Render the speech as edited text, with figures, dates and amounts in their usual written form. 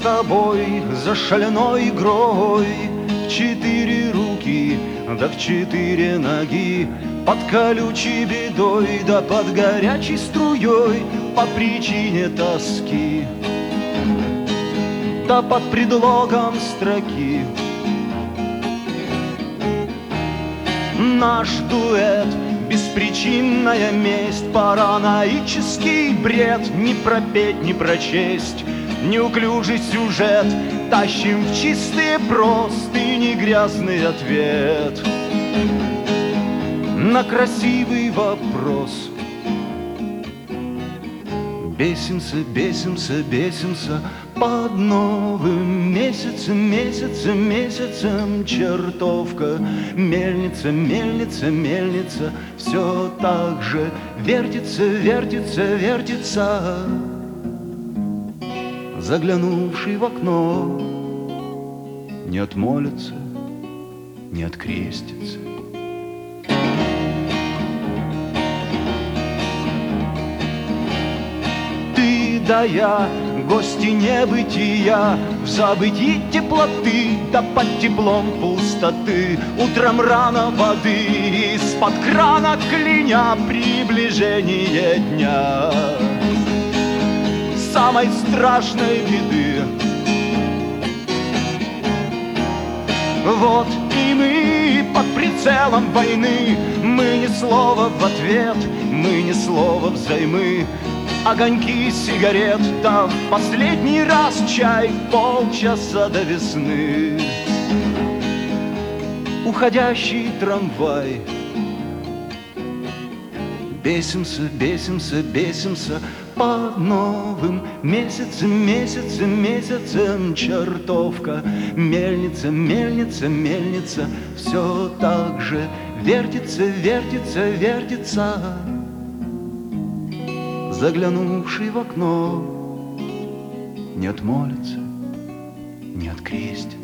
тобой за шальной игрой в 4 руки, да в 4 ноги, под колючей бедой, да под горячей струей, по причине тоски, да под предлогом строки. Наш дуэт — беспричинная месть, параноический бред, не пропеть, не прочесть, неуклюжий сюжет, тащим в чистые простыни грязный ответ на красивый вопрос. Бесимся, бесимся, бесимся под новым месяцем, месяцем, месяцем. Чертовка, мельница, мельница, мельница, все так же вертится, вертится, вертится. Заглянувший в окно не отмолится, не открестится. Да я, гости небытия, в забытии теплоты, да под теплом пустоты, утром рано воды, из-под крана кляня приближение дня, самой страшной беды. Вот и мы под прицелом войны, мы ни слова в ответ, мы ни слова взаймы. Огоньки сигарет, да в последний раз чай, полчаса до весны. Уходящий трамвай. Бесимся, бесимся, бесимся под новым месяцем, месяцем, месяцем. Чертовка, мельница, мельница, мельница, все так же вертится, вертится, вертится. Заглянувший в окно не отмолится, не открестится.